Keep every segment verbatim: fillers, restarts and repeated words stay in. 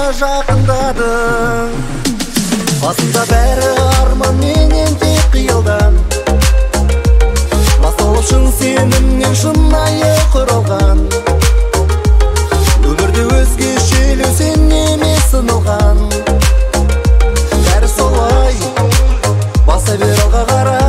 жақындадың. Басында бәрі арман менен тек қиялдан, басталып шын сенімнен шынайы құралған. Өмірде өзгешелеу сен емес сыналған. Бәрі солай, баса бер алға қарай.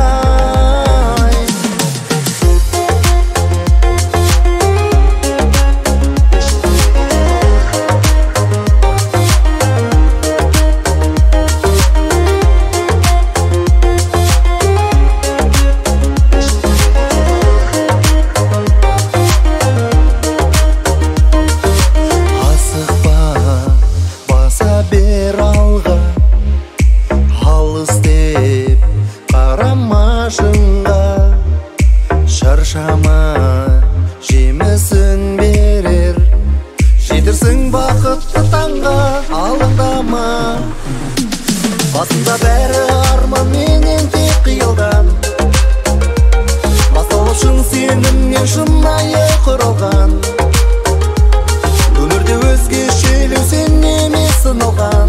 Бер алға, алыс деп қарама шыңға, шаршама, жемісін берер, жетірсің бақытты таңға. Алаңдама, басында бәрі арман менен тек қиялдан, басталып шын сенімнен шынайы құралған. Өмірде өзгешелеу сен емес сыналған.